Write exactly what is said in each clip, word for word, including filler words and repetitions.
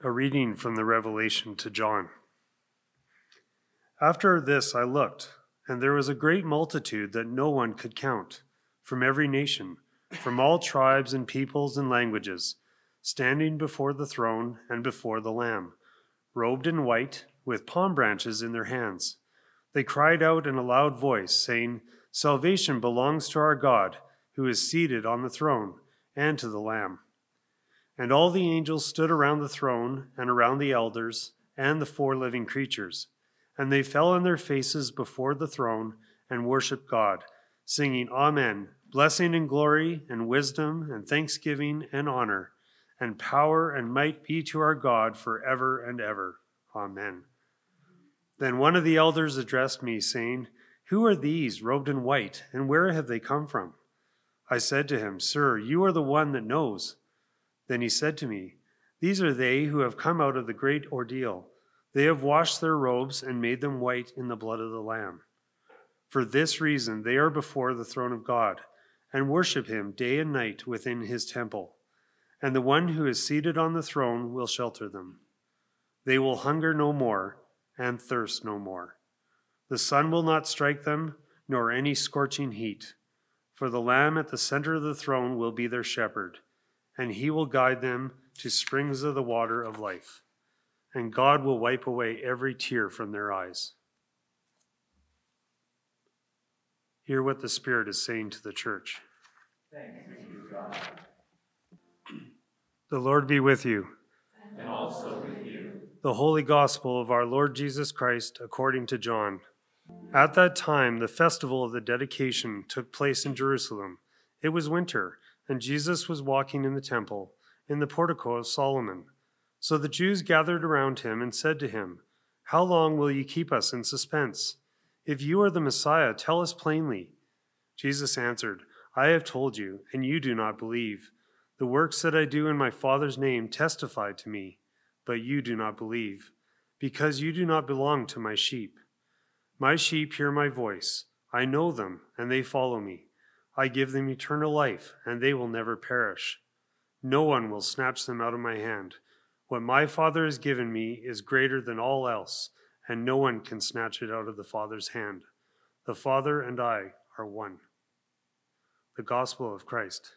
A reading from the Revelation to John. After this I looked, and there was a great multitude that no one could count, from every nation, from all tribes and peoples and languages, standing before the throne and before the Lamb, robed in white, with palm branches in their hands. They cried out in a loud voice, saying, "Salvation belongs to our God, who is seated on the throne, and to the Lamb." And all the angels stood around the throne and around the elders and the four living creatures. And they fell on their faces before the throne and worshiped God, singing, "Amen, blessing and glory and wisdom and thanksgiving and honor and power and might be to our God forever and ever. Amen." Then one of the elders addressed me, saying, "Who are these robed in white, and where have they come from?" I said to him, "Sir, you are the one that knows." Then he said to me, "These are they who have come out of the great ordeal. They have washed their robes and made them white in the blood of the Lamb. For this reason they are before the throne of God, and worship him day and night within his temple. And the one who is seated on the throne will shelter them. They will hunger no more, and thirst no more. The sun will not strike them, nor any scorching heat. For the Lamb at the center of the throne will be their shepherd, and he will guide them to springs of the water of life. And God will wipe away every tear from their eyes." Hear what the Spirit is saying to the church. Thanks be to God. The Lord be with you. And also with you. The Holy Gospel of our Lord Jesus Christ according to John. At that time, the festival of the dedication took place in Jerusalem. It was winter, and Jesus was walking in the temple, in the portico of Solomon. So the Jews gathered around him and said to him, "How long will you keep us in suspense? If you are the Messiah, tell us plainly." Jesus answered, "I have told you, and you do not believe. The works that I do in my Father's name testify to me, but you do not believe, because you do not belong to my sheep. My sheep hear my voice. I know them, and they follow me. I give them eternal life, and they will never perish. No one will snatch them out of my hand. What my Father has given me is greater than all else, and no one can snatch it out of the Father's hand. The Father and I are one." The Gospel of Christ.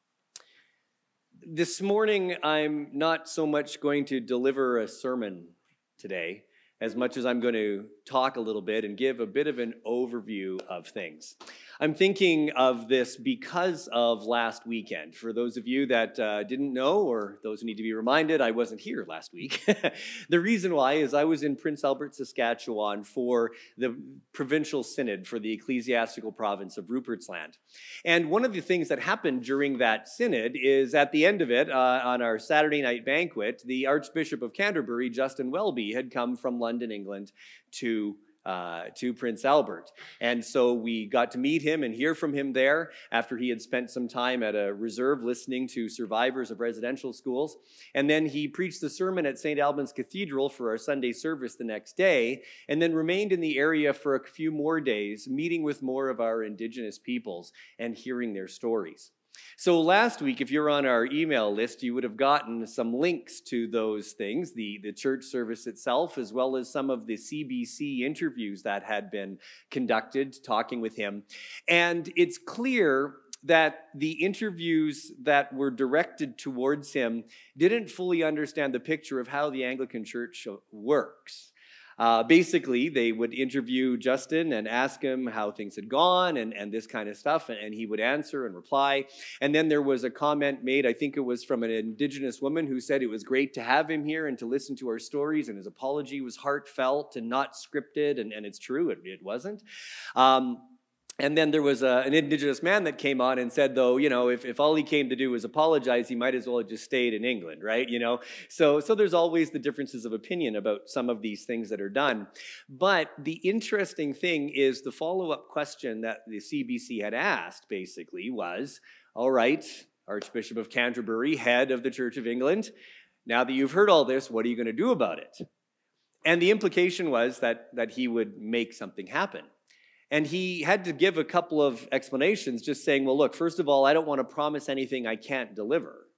This morning, I'm not so much going to deliver a sermon today, as much as I'm going to talk a little bit and give a bit of an overview of things. I'm thinking of this because of last weekend. For those of you that uh, didn't know, or those who need to be reminded, I wasn't here last week. The reason why is I was in Prince Albert, Saskatchewan for the provincial synod for the ecclesiastical province of Rupert's Land. And one of the things that happened during that synod is at the end of it, uh, on our Saturday night banquet, the Archbishop of Canterbury, Justin Welby, had come from London, England, to Uh, to Prince Albert. And so we got to meet him and hear from him there after he had spent some time at a reserve listening to survivors of residential schools. And then he preached the sermon at Saint Albans Cathedral for our Sunday service the next day, and then remained in the area for a few more days, meeting with more of our Indigenous peoples and hearing their stories. So last week, if you're on our email list, you would have gotten some links to those things, the, the church service itself, as well as some of the C B C interviews that had been conducted, talking with him. And it's clear that the interviews that were directed towards him didn't fully understand the picture of how the Anglican Church works. Uh, basically, they would interview Justin and ask him how things had gone and, and this kind of stuff, and, and he would answer and reply. And then there was a comment made, I think it was from an Indigenous woman, who said it was great to have him here and to listen to our stories, and his apology was heartfelt and not scripted, and, and it's true, it, it wasn't. Um, And then there was a, an Indigenous man that came on and said, though, you know, if, if all he came to do was apologize, he might as well have just stayed in England, right? You know, so so there's always the differences of opinion about some of these things that are done. But the interesting thing is the follow-up question that the C B C had asked, basically, was, all right, Archbishop of Canterbury, head of the Church of England, now that you've heard all this, what are you going to do about it? And the implication was that that he would make something happen. And he had to give a couple of explanations, just saying, well, look, first of all, I don't want to promise anything I can't deliver,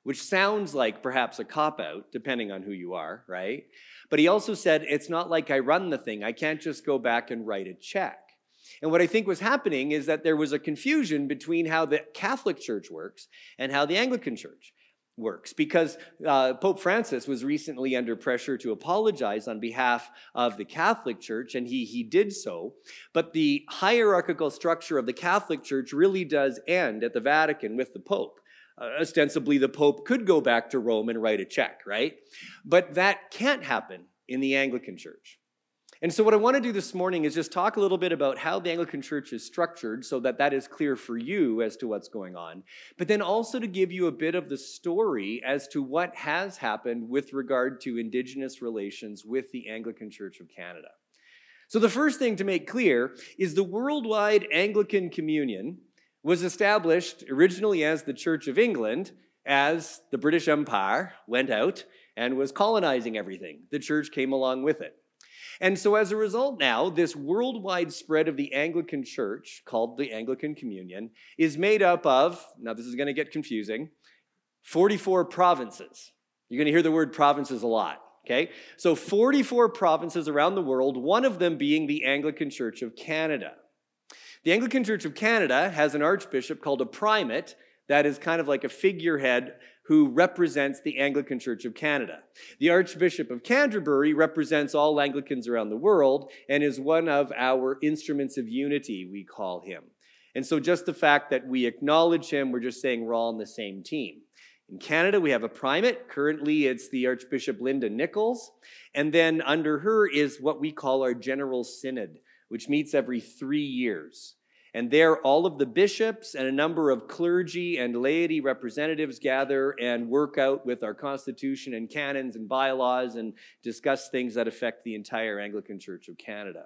which sounds like perhaps a cop-out, depending on who you are, right? But he also said, it's not like I run the thing. I can't just go back and write a check. And what I think was happening is that there was a confusion between how the Catholic Church works and how the Anglican Church works, because uh, Pope Francis was recently under pressure to apologize on behalf of the Catholic Church, and he, he did so. But the hierarchical structure of the Catholic Church really does end at the Vatican with the Pope. Uh, ostensibly, the Pope could go back to Rome and write a check, right? But that can't happen in the Anglican Church. And so what I want to do this morning is just talk a little bit about how the Anglican Church is structured so that that is clear for you as to what's going on, but then also to give you a bit of the story as to what has happened with regard to Indigenous relations with the Anglican Church of Canada. So the first thing to make clear is the Worldwide Anglican Communion was established originally as the Church of England as the British Empire went out and was colonizing everything. The church came along with it. And so as a result now, this worldwide spread of the Anglican Church, called the Anglican Communion, is made up of, now this is going to get confusing, forty-four provinces. You're going to hear the word provinces a lot, okay? So forty-four provinces around the world, one of them being the Anglican Church of Canada. The Anglican Church of Canada has an archbishop called a primate that is kind of like a figurehead who represents the Anglican Church of Canada. The Archbishop of Canterbury represents all Anglicans around the world and is one of our instruments of unity, we call him. And so just the fact that we acknowledge him, we're just saying we're all on the same team. In Canada, we have a primate. Currently, it's the Archbishop Linda Nichols. And then under her is what we call our General Synod, which meets every three years. And there, all of the bishops and a number of clergy and laity representatives gather and work out with our constitution and canons and bylaws and discuss things that affect the entire Anglican Church of Canada.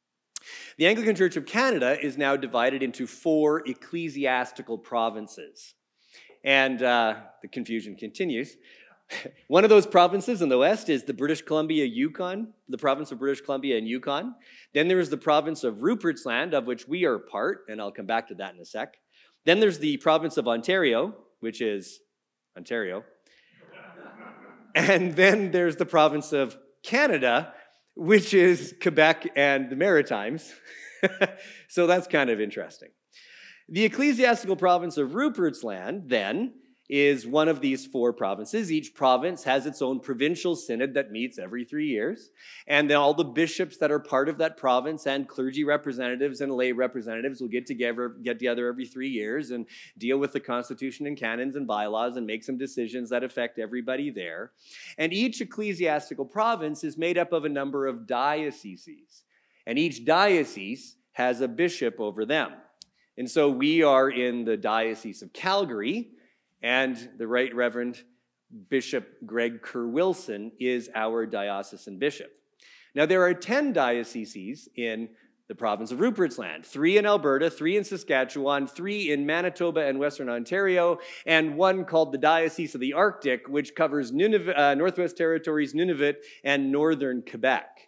The Anglican Church of Canada is now divided into four ecclesiastical provinces. And uh, the confusion continues. One of those provinces in the west is the British Columbia Yukon, the province of British Columbia and Yukon. Then there is the province of Rupert's Land, of which we are part, and I'll come back to that in a sec. Then there's the province of Ontario, which is Ontario. And then there's the province of Canada, which is Quebec and the Maritimes. So that's kind of interesting. The ecclesiastical province of Rupert's Land, then, is one of these four provinces. Each province has its own provincial synod that meets every three years. And then all the bishops that are part of that province and clergy representatives and lay representatives will get together, get together every three years and deal with the constitution and canons and bylaws and make some decisions that affect everybody there. And each ecclesiastical province is made up of a number of dioceses. And each diocese has a bishop over them. And so we are in the Diocese of Calgary, and the Right Reverend Bishop Greg Kerr Wilson is our diocesan bishop. Now, there are ten dioceses in the province of Rupert's Land, three in Alberta, three in Saskatchewan, three in Manitoba and Western Ontario, and one called the Diocese of the Arctic, which covers Nunavut, uh, Northwest Territories, Nunavut, and northern Quebec.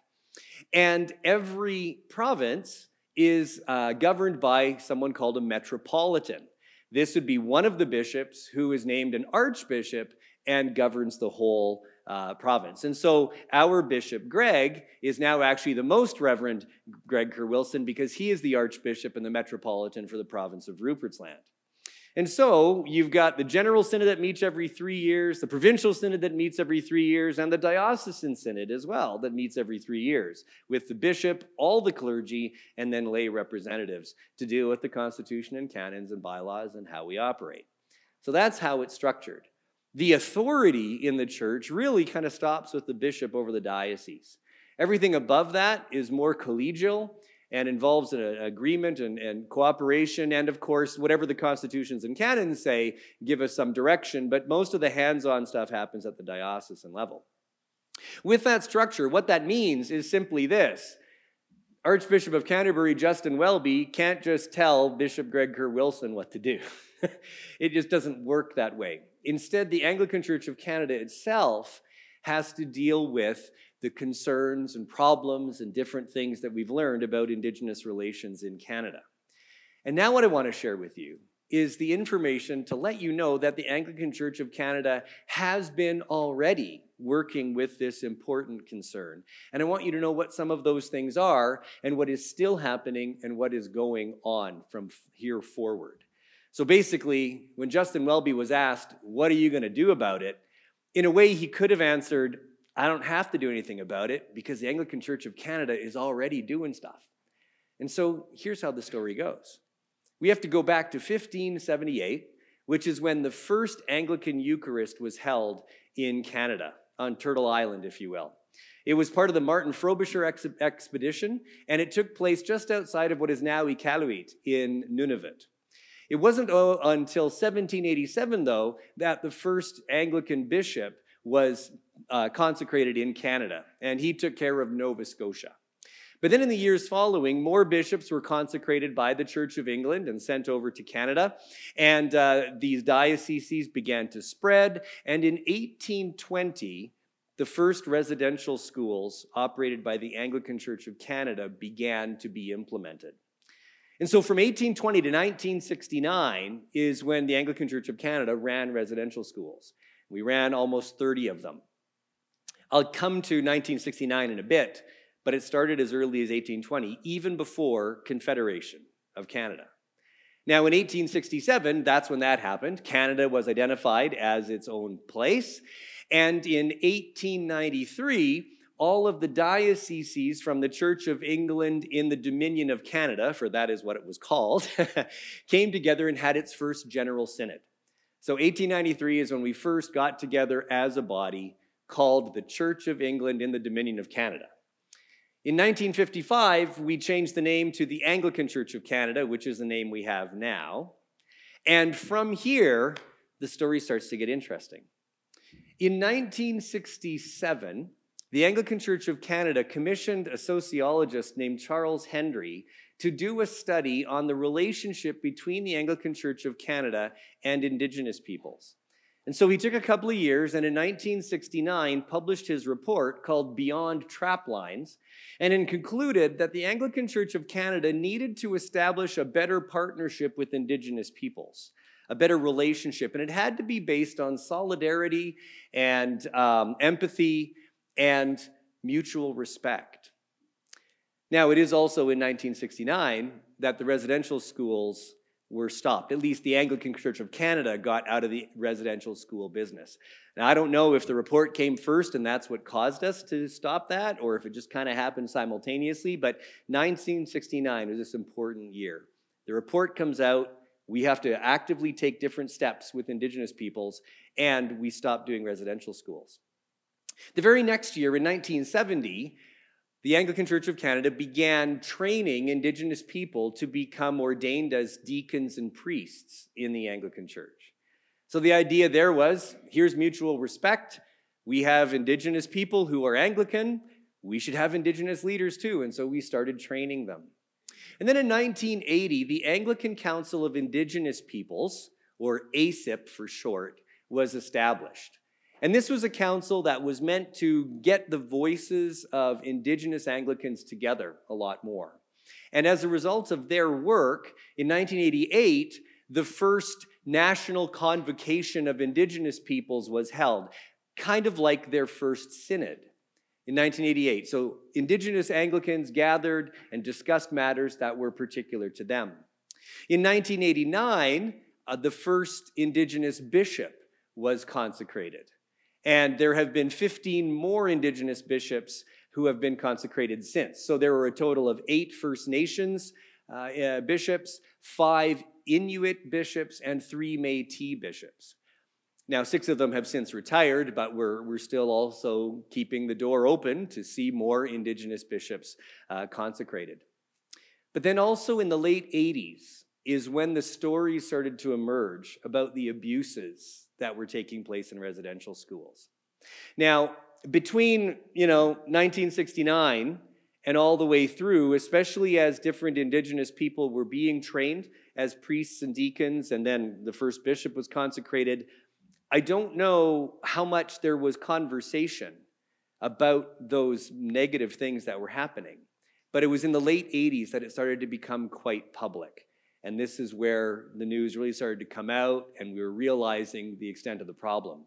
And every province is uh, governed by someone called a metropolitan. This would be one of the bishops who is named an archbishop and governs the whole uh, province. And so our Bishop Greg is now actually the most Reverend Greg Kerr Wilson because he is the archbishop and the metropolitan for the province of Rupert's Land. And so you've got the General Synod that meets every three years, the Provincial Synod that meets every three years, and the Diocesan Synod as well that meets every three years, with the bishop, all the clergy, and then lay representatives to deal with the Constitution and canons and bylaws and how we operate. So that's how it's structured. The authority in the church really kind of stops with the bishop over the diocese. Everything above that is more collegial and involves an agreement and, and cooperation, and of course, whatever the constitutions and canons say, give us some direction, but most of the hands-on stuff happens at the diocesan level. With that structure, what that means is simply this. Archbishop of Canterbury, Justin Welby, can't just tell Bishop Greg Kerr Wilson what to do. It just doesn't work that way. Instead, the Anglican Church of Canada itself has to deal with the concerns and problems and different things that we've learned about Indigenous relations in Canada. And now what I want to share with you is the information to let you know that the Anglican Church of Canada has been already working with this important concern. And I want you to know what some of those things are and what is still happening and what is going on from here forward. So basically, when Justin Welby was asked, what are you going to do about it? In a way, he could have answered, I don't have to do anything about it because the Anglican Church of Canada is already doing stuff. And so here's how the story goes. We have to go back to fifteen seventy-eight, which is when the first Anglican Eucharist was held in Canada, on Turtle Island, if you will. It was part of the Martin Frobisher ex- expedition, and it took place just outside of what is now Iqaluit in Nunavut. It wasn't oh, until seventeen eighty-seven, though, that the first Anglican bishop was uh, consecrated in Canada, and he took care of Nova Scotia. But then in the years following, more bishops were consecrated by the Church of England and sent over to Canada. And uh, these dioceses began to spread. And in eighteen twenty, the first residential schools operated by the Anglican Church of Canada began to be implemented. And so from eighteen twenty to nineteen sixty-nine is when the Anglican Church of Canada ran residential schools. We ran almost thirty of them. I'll come to nineteen sixty-nine in a bit. But it started as early as eighteen twenty, even before Confederation of Canada. Now, in eighteen sixty-seven, that's when that happened. Canada was identified as its own place. And in eighteen ninety-three, all of the dioceses from the Church of England in the Dominion of Canada, for that is what it was called, came together and had its first General Synod. So eighteen ninety-three is when we first got together as a body called the Church of England in the Dominion of Canada. In nineteen fifty-five, we changed the name to the Anglican Church of Canada, which is the name we have now. And from here, the story starts to get interesting. In nineteen sixty-seven, the Anglican Church of Canada commissioned a sociologist named Charles Hendry to do a study on the relationship between the Anglican Church of Canada and Indigenous peoples. And so he took a couple of years and in nineteen sixty-nine published his report called Beyond Traplines, and then concluded that the Anglican Church of Canada needed to establish a better partnership with Indigenous peoples, a better relationship, and it had to be based on solidarity and um, empathy and mutual respect. Now, it is also in nineteen sixty-nine that the residential schools were stopped. At least the Anglican Church of Canada got out of the residential school business. Now, I don't know if the report came first and that's what caused us to stop that, or if it just kind of happened simultaneously, but nineteen sixty-nine was this important year. The report comes out, we have to actively take different steps with Indigenous peoples, and we stop doing residential schools. The very next year, in nineteen seventy, the Anglican Church of Canada began training Indigenous people to become ordained as deacons and priests in the Anglican Church. So the idea there was, here's mutual respect. We have Indigenous people who are Anglican. We should have Indigenous leaders too. And so we started training them. And then in nineteen eighty, the Anglican Council of Indigenous Peoples, or A C I P for short, was established. And this was a council that was meant to get the voices of Indigenous Anglicans together a lot more. And as a result of their work, in nineteen eighty-eight, the first national convocation of Indigenous peoples was held, kind of like their first synod in nineteen eighty-eight. So Indigenous Anglicans gathered and discussed matters that were particular to them. In nineteen eighty-nine, uh, the first Indigenous bishop was consecrated. And there have been fifteen more Indigenous bishops who have been consecrated since. So there were a total of eight First Nations uh, uh, bishops, five Inuit bishops, and three Métis bishops. Now, six of them have since retired, but we're, we're still also keeping the door open to see more Indigenous bishops uh, consecrated. But then also in the late eighties is when the stories started to emerge about the abuses that were taking place in residential schools. Now, between, you know, nineteen sixty-nine and all the way through, especially as different Indigenous people were being trained as priests and deacons, and then the first bishop was consecrated, I don't know how much there was conversation about those negative things that were happening. But it was in the late eighties that it started to become quite public. And this is where the news really started to come out, and we were realizing the extent of the problem.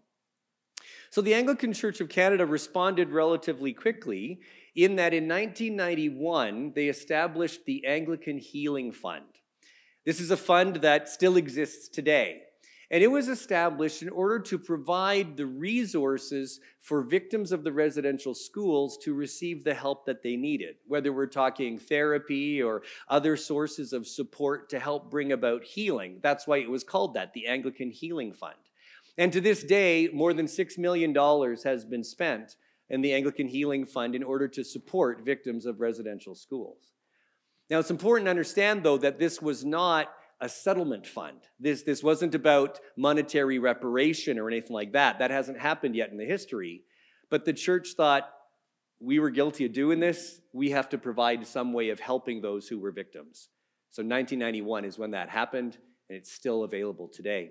So the Anglican Church of Canada responded relatively quickly in that in nineteen ninety-one, they established the Anglican Healing Fund. This is a fund that still exists today. And it was established in order to provide the resources for victims of the residential schools to receive the help that they needed, whether we're talking therapy or other sources of support to help bring about healing. That's why it was called that, the Anglican Healing Fund. And to this day, more than six million dollars has been spent in the Anglican Healing Fund in order to support victims of residential schools. Now, it's important to understand, though, that this was not a settlement fund. This, this wasn't about monetary reparation or anything like that. That hasn't happened yet in the history. But the church thought, we were guilty of doing this. We have to provide some way of helping those who were victims. So nineteen ninety-one is when that happened, and it's still available today.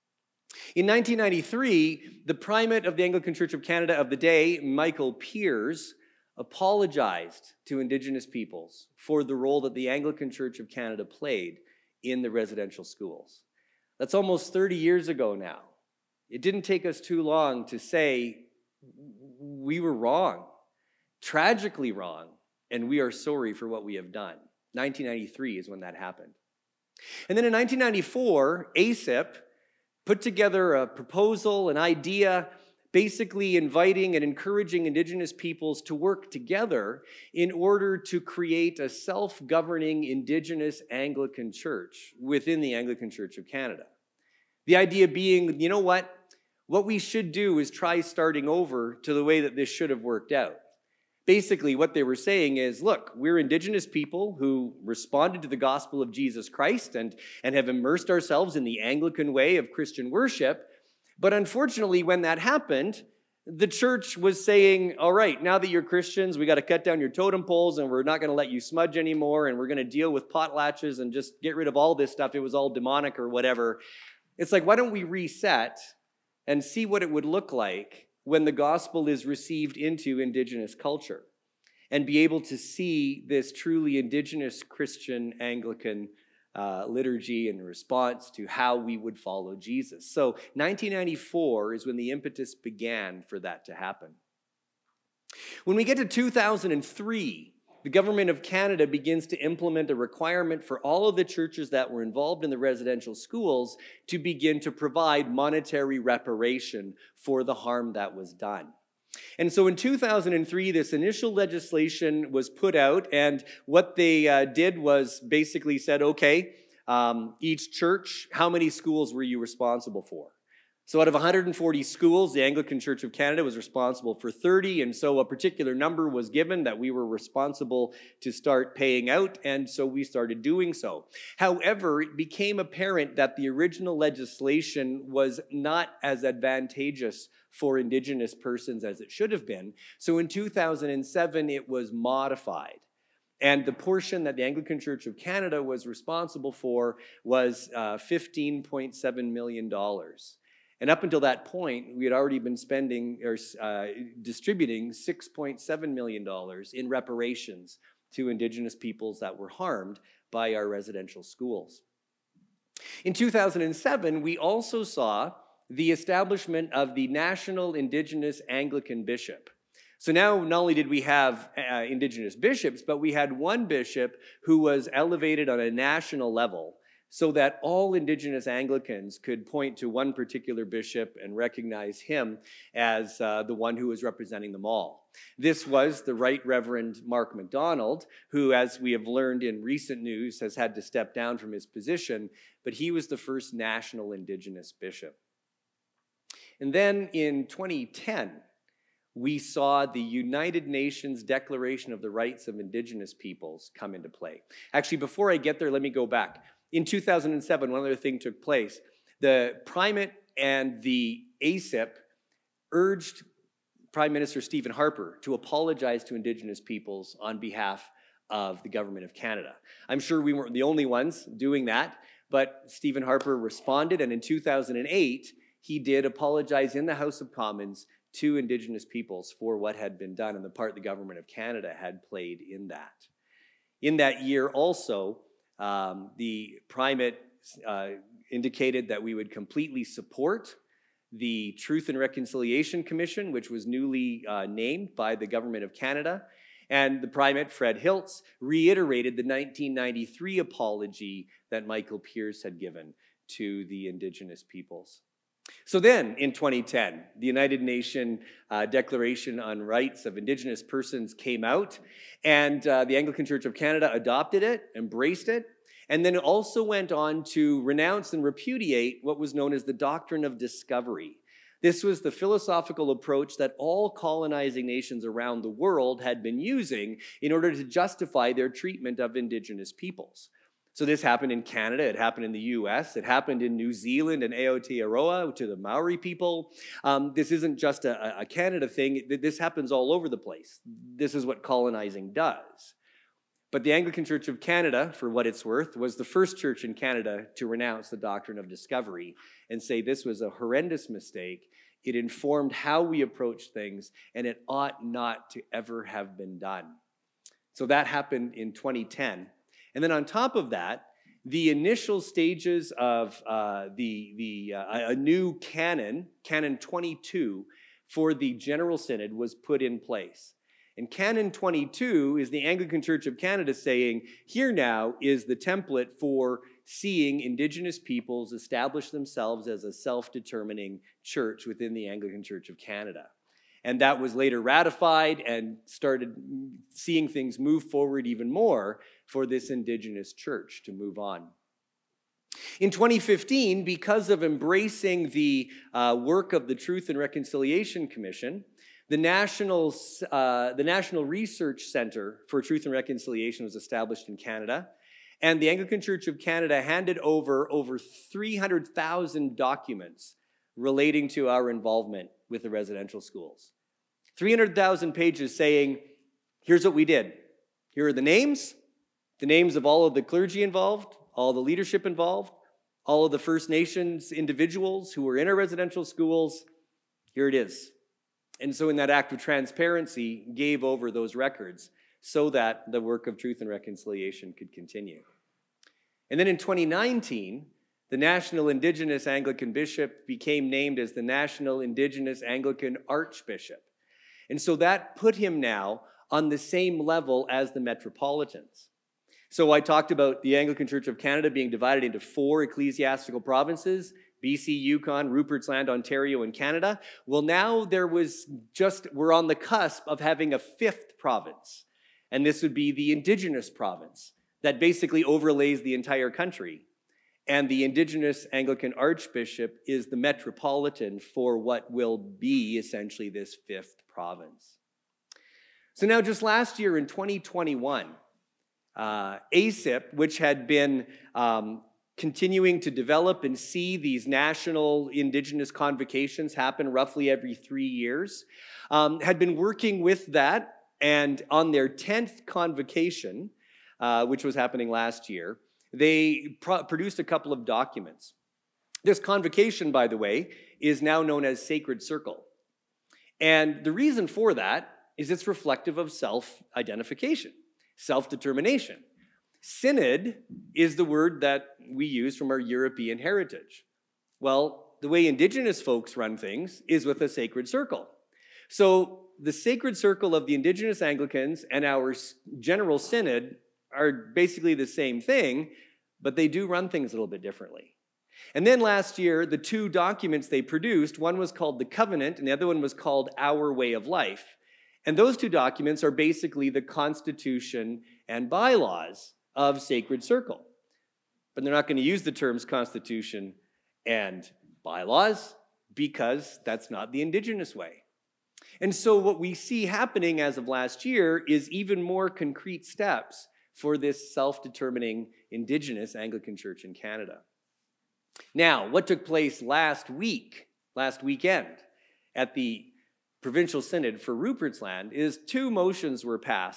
In nineteen ninety-three, the primate of the Anglican Church of Canada of the day, Michael Pearse, apologized to Indigenous peoples for the role that the Anglican Church of Canada played in the residential schools. That's almost thirty years ago now. It didn't take us too long to say we were wrong, tragically wrong, and we are sorry for what we have done. nineteen ninety-three is when that happened. And then in nineteen ninety-four, A C I P put together a proposal, an idea, basically inviting and encouraging Indigenous peoples to work together in order to create a self-governing Indigenous Anglican church within the Anglican Church of Canada. The idea being, you know what? What we should do is try starting over to the way that this should have worked out. Basically, what they were saying is, look, we're Indigenous people who responded to the gospel of Jesus Christ and, and have immersed ourselves in the Anglican way of Christian worship. But unfortunately, when that happened, the church was saying, all right, now that you're Christians, we got to cut down your totem poles and we're not going to let you smudge anymore and we're going to deal with potlatches and just get rid of all this stuff. It was all demonic or whatever. It's like, why don't we reset and see what it would look like when the gospel is received into Indigenous culture and be able to see this truly Indigenous Christian Anglican uh, liturgy in response to how we would follow Jesus. So nineteen ninety-four is when the impetus began for that to happen. When we get to two thousand three, the government of Canada begins to implement a requirement for all of the churches that were involved in the residential schools to begin to provide monetary reparation for the harm that was done. And so in two thousand three, this initial legislation was put out, and what they uh, did was basically said, okay, um, each church, how many schools were you responsible for? So out of one hundred forty schools, the Anglican Church of Canada was responsible for thirty, and so a particular number was given that we were responsible to start paying out, and so we started doing so. However, it became apparent that the original legislation was not as advantageous for Indigenous persons as it should have been. So in two thousand seven, it was modified. And the portion that the Anglican Church of Canada was responsible for was uh, fifteen point seven million dollars. And up until that point, we had already been spending or uh, distributing six point seven million dollars in reparations to Indigenous peoples that were harmed by our residential schools. In two thousand seven, we also saw the establishment of the National Indigenous Anglican Bishop. So now not only did we have uh, Indigenous bishops, but we had one bishop who was elevated on a national level, so that all Indigenous Anglicans could point to one particular bishop and recognize him as uh, the one who was representing them all. This was the Right Reverend Mark MacDonald, who, as we have learned in recent news, has had to step down from his position, but he was the first national Indigenous bishop. And then in twenty ten, we saw the United Nations Declaration of the Rights of Indigenous Peoples come into play. Actually, before I get there, let me go back. In two thousand seven, one other thing took place. The primate and the A C I P urged Prime Minister Stephen Harper to apologize to Indigenous peoples on behalf of the government of Canada. I'm sure we weren't the only ones doing that, but Stephen Harper responded, and in two thousand eight, he did apologize in the House of Commons to Indigenous peoples for what had been done and the part the government of Canada had played in that. In that year also, Um, the primate uh, indicated that we would completely support the Truth and Reconciliation Commission, which was newly uh, named by the Government of Canada. And the primate, Fred Hiltz, reiterated the nineteen ninety-three apology that Michael Pierce had given to the Indigenous peoples. So then, in twenty ten, the United Nations uh, Declaration on Rights of Indigenous Persons came out, and uh, the Anglican Church of Canada adopted it, embraced it, and then it also went on to renounce and repudiate what was known as the doctrine of discovery. This was the philosophical approach that all colonizing nations around the world had been using in order to justify their treatment of Indigenous peoples. So this happened in Canada, it happened in the U S, it happened in New Zealand and Aotearoa to the Maori people. Um, this isn't just a, a Canada thing, this happens all over the place. This is what colonizing does. But the Anglican Church of Canada, for what it's worth, was the first church in Canada to renounce the doctrine of discovery and say this was a horrendous mistake. It informed how we approach things, and it ought not to ever have been done. So that happened in twenty ten. And then on top of that, the initial stages of uh, the, the uh, a new canon, Canon twenty-two, for the General Synod was put in place. And Canon twenty-two is the Anglican Church of Canada saying, here now is the template for seeing Indigenous peoples establish themselves as a self-determining church within the Anglican Church of Canada. And that was later ratified and started seeing things move forward even more for this Indigenous church to move on. In twenty fifteen, because of embracing the uh, work of the Truth and Reconciliation Commission, The National, uh, the National Research Centre for Truth and Reconciliation was established in Canada, and the Anglican Church of Canada handed over over three hundred thousand documents relating to our involvement with the residential schools. three hundred thousand pages saying, here's what we did. Here are the names, the names of all of the clergy involved, all the leadership involved, all of the First Nations individuals who were in our residential schools. Here it is. And so in that act of transparency, gave over those records so that the work of Truth and Reconciliation could continue. And then in twenty nineteen, the National Indigenous Anglican Bishop became named as the National Indigenous Anglican Archbishop. And so that put him now on the same level as the Metropolitans. So I talked about the Anglican Church of Canada being divided into four ecclesiastical provinces, B C, Yukon, Rupert's Land, Ontario, and Canada. Well, now there was just, we're on the cusp of having a fifth province. And this would be the Indigenous province that basically overlays the entire country. And the Indigenous Anglican Archbishop is the metropolitan for what will be essentially this fifth province. So now just last year in twenty twenty-one, uh, A C I P, which had been um, continuing to develop and see these national Indigenous convocations happen roughly every three years, um, had been working with that, and on their tenth convocation, uh, which was happening last year, they pro- produced a couple of documents. This convocation, by the way, is now known as Sacred Circle. And the reason for that is it's reflective of self-identification, self-determination. Synod is the word that we use from our European heritage. Well, the way Indigenous folks run things is with a sacred circle. So the sacred circle of the Indigenous Anglicans and our General Synod are basically the same thing, but they do run things a little bit differently. And then last year, the two documents they produced, one was called the Covenant and the other one was called Our Way of Life. And those two documents are basically the Constitution and bylaws of Sacred Circle. But they're not going to use the terms Constitution and bylaws because that's not the Indigenous way. And so what we see happening as of last year is even more concrete steps for this self-determining Indigenous Anglican Church in Canada. Now, what took place last week, last weekend, at the Provincial Synod for Rupert's Land is two motions were passed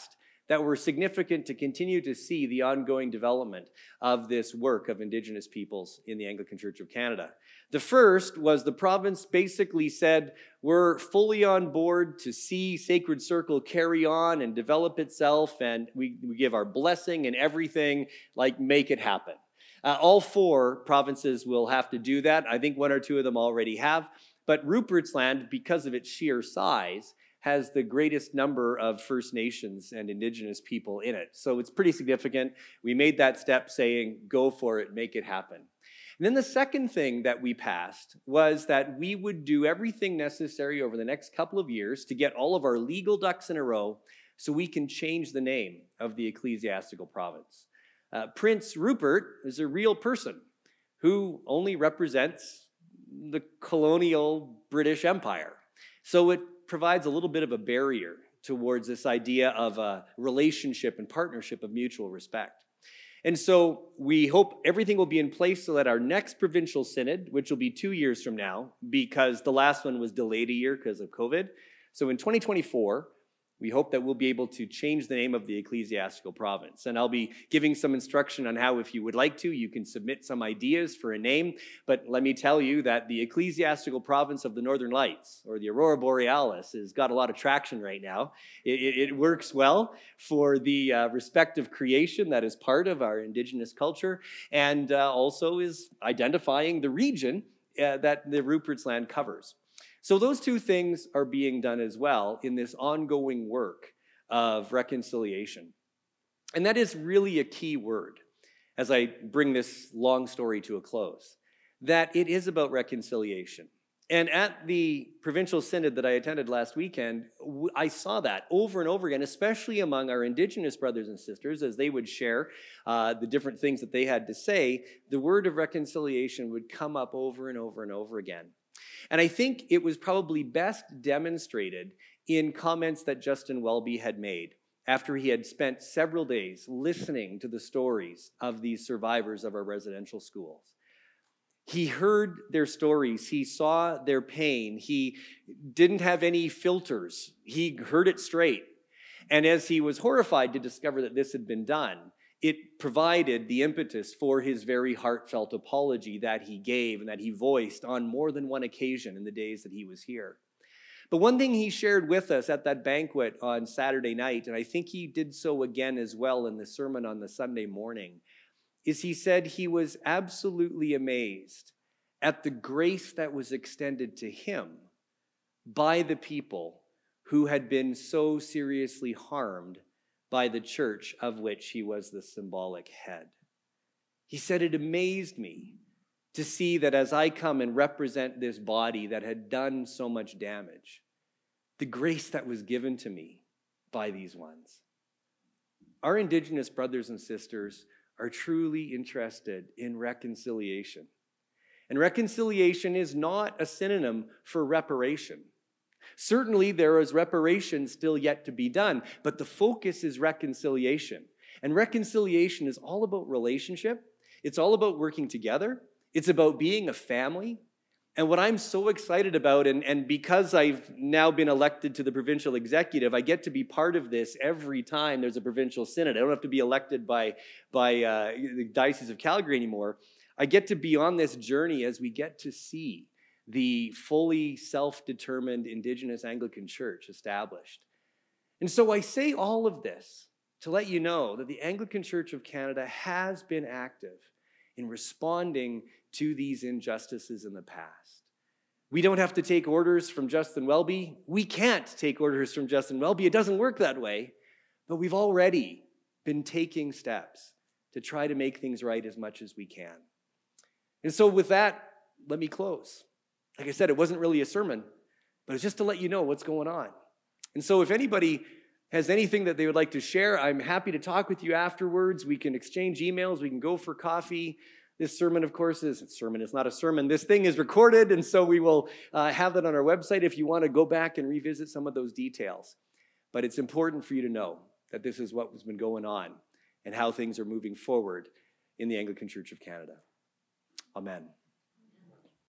that were significant to continue to see the ongoing development of this work of Indigenous peoples in the Anglican Church of Canada. The first was the province basically said, we're fully on board to see Sacred Circle carry on and develop itself, and we, we give our blessing and everything, like make it happen. Uh, all four provinces will have to do that. I think one or two of them already have, but Rupert's Land, because of its sheer size, has the greatest number of First Nations and Indigenous people in it. So it's pretty significant. We made that step saying, go for it, make it happen. And then the second thing that we passed was that we would do everything necessary over the next couple of years to get all of our legal ducks in a row so we can change the name of the ecclesiastical province. Uh, Prince Rupert is a real person who only represents the colonial British Empire. So it provides a little bit of a barrier towards this idea of a relationship and partnership of mutual respect. And so we hope everything will be in place so that our next provincial synod, which will be two years from now, because the last one was delayed a year because of COVID. So in twenty twenty-four, we hope that we'll be able to change the name of the ecclesiastical province. And I'll be giving some instruction on how, if you would like to, you can submit some ideas for a name. But let me tell you that the ecclesiastical province of the Northern Lights, or the Aurora Borealis, has got a lot of traction right now. It, it, it works well for the uh, respective creation that is part of our Indigenous culture, and uh, also is identifying the region uh, that the Rupert's Land covers. So those two things are being done as well in this ongoing work of reconciliation. And that is really a key word as I bring this long story to a close, that it is about reconciliation. And at the provincial synod that I attended last weekend, I saw that over and over again, especially among our Indigenous brothers and sisters, as they would share uh, the different things that they had to say, the word of reconciliation would come up over and over and over again. And I think it was probably best demonstrated in comments that Justin Welby had made after he had spent several days listening to the stories of these survivors of our residential schools. He heard their stories. He saw their pain. He didn't have any filters. He heard it straight. And as he was horrified to discover that this had been done, it provided the impetus for his very heartfelt apology that he gave and that he voiced on more than one occasion in the days that he was here. But one thing he shared with us at that banquet on Saturday night, and I think he did so again as well in the sermon on the Sunday morning, is he said he was absolutely amazed at the grace that was extended to him by the people who had been so seriously harmed by the church of which he was the symbolic head. He said, it amazed me to see that as I come and represent this body that had done so much damage, the grace that was given to me by these ones. Our Indigenous brothers and sisters are truly interested in reconciliation. And reconciliation is not a synonym for reparation. Certainly, there is reparation still yet to be done, but the focus is reconciliation. And reconciliation is all about relationship. It's all about working together. It's about being a family. And what I'm so excited about, and, and because I've now been elected to the provincial executive, I get to be part of this every time there's a provincial synod. I don't have to be elected by, by uh, the Diocese of Calgary anymore. I get to be on this journey as we get to see the fully self-determined Indigenous Anglican Church established. And so I say all of this to let you know that the Anglican Church of Canada has been active in responding to these injustices in the past. We don't have to take orders from Justin Welby. We can't take orders from Justin Welby. It doesn't work that way. But we've already been taking steps to try to make things right as much as we can. And so with that, let me close. Like I said, it wasn't really a sermon, but it's just to let you know what's going on. And so if anybody has anything that they would like to share, I'm happy to talk with you afterwards. We can exchange emails. We can go for coffee. This sermon, of course, is a sermon. It's not a sermon. This thing is recorded, and so we will uh, have that on our website if you want to go back and revisit some of those details. But it's important for you to know that this is what has been going on and how things are moving forward in the Anglican Church of Canada. Amen.